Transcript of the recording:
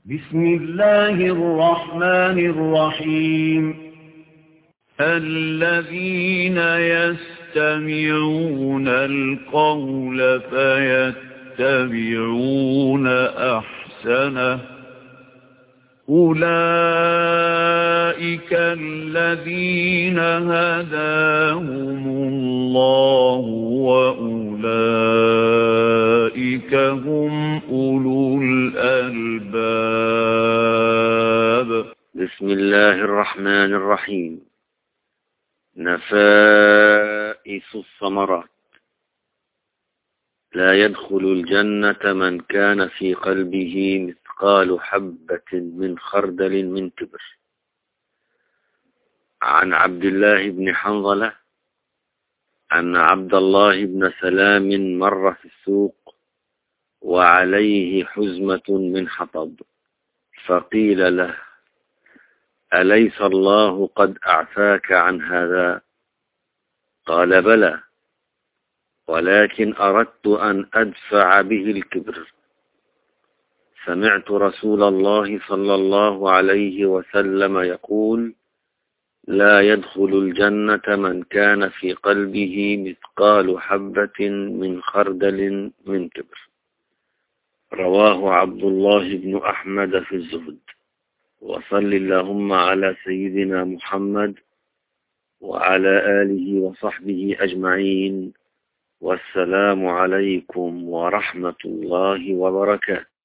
بسم الله الرحمن الرحيم الذين يستمعون القول فيتبعون أحسنه أولئك الذين هداهم الله وأولئك هم أولو الألباب. بسم الله الرحمن الرحيم. نفائس الثمرات. لا يدخل الجنة من كان في قلبه مثقال حبة من خردل من كبر. عن عبد الله بن حنظلة أن عبد الله بن سلام مر في السوق وعليه حزمة من حطب، فقيل له: أليس الله قد أعفاك عن هذا؟ قال: بلى، ولكن أردت أن أدفع به الكبر. سمعت رسول الله صلى الله عليه وسلم يقول: لا يدخل الجنة من كان في قلبه مثقال حبة من خردل من كبر. رواه عبد الله بن أحمد في الزهد. وصل اللهم على سيدنا محمد وعلى آله وصحبه أجمعين. والسلام عليكم ورحمة الله وبركاته.